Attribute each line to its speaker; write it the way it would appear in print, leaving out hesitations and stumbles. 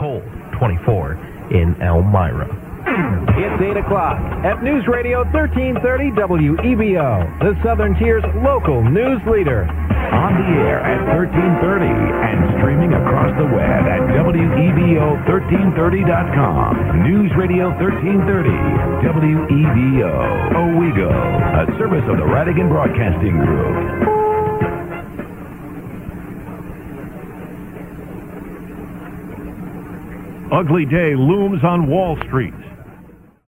Speaker 1: Cold 24 in Elmira.
Speaker 2: It's 8 o'clock at News Radio 1330 WEBO, the Southern Tier's local news leader.
Speaker 3: On the air at 1330 and streaming across the web at WEBO1330.com. News Radio 1330, WEBO, Owego, a service of the Radigan Broadcasting Group.
Speaker 4: Ugly day looms on Wall Street.